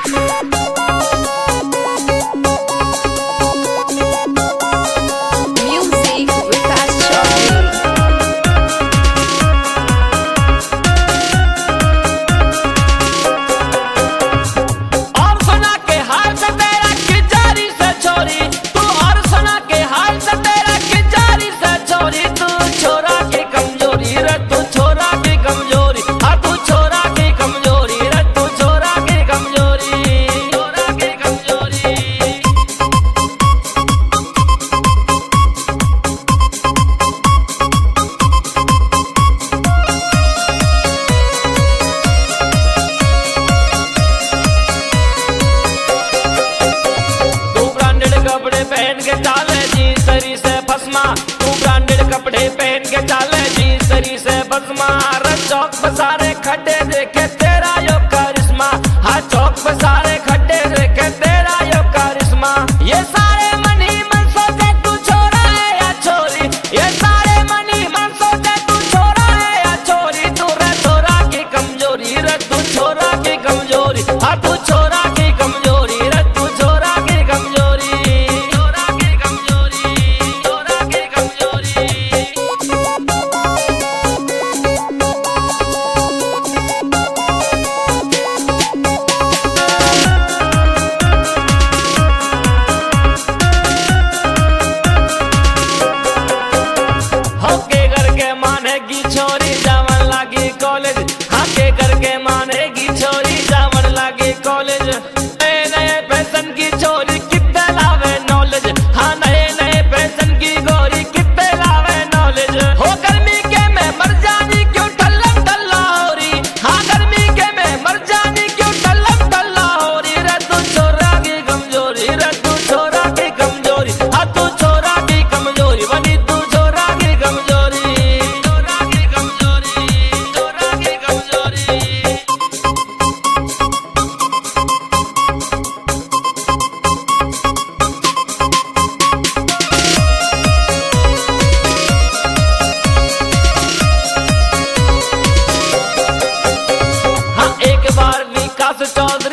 Music Vikas Chaudhary. और सुना के हाल से तेरा किजारी से छोरी तू, और सुना के हाल से तेरा किजारी से छोरी तू, छोरा की कमजोरी रे तू, छोरा की कमजोरी, हाँ तू छोरा की कमजोरी रे तू, छोरा की कमजोरी, छोरा की कमजोरी। तू ब्रांडेड कपड़े पहन के चाले जींस तरी से भस्मा, तू ब्रांडेड कपड़े पहन के चाले जींस तरी से भस्मा, हर चौक पे सारे खड्डे देखे तेरा यो करिश्मा, हर चौक पे सारे खड्डे देखे तेरा यो करिश्मा। ये सारे मनी मन सोचे तू छोरा है या छोरी, ये सारे मनी मन सोचे तू छोरा है या छोरी, तू रे छोरा की कमजोरी रे तू, छोरा की कमजोरी, हाँ तू छोरा की कमजोरी रे तू, छोरा की कमजोरी, छोरा की कमजोरी, छोरा की कमजोरी। होके करके मानेगी छोरी जावन लागी कॉलेज, हाके करके मानेगी छोरी जावन लागी कॉलेज। नए नए फैशन की छोरी कितने लावे नॉलेज, हाँ नए नए फैशन की गोरी कितने लावे नॉलेज। हो गर्मी के में मर जानी क्यों टल्लम टल्ला हो रही, हाँ गर्मी के में मर जानी क्यों टल्लम टल्ला हो रही रे तू, छोरा की कमजोरी रे तू, छोरा की कमजोरी, हाँ तू छोरा की कमजोरी बनी तू, छोरा की कमजोरी, छोरा की कमजोरी, छोरा की कमजोरी। हाँ एक बार विकास चौधरी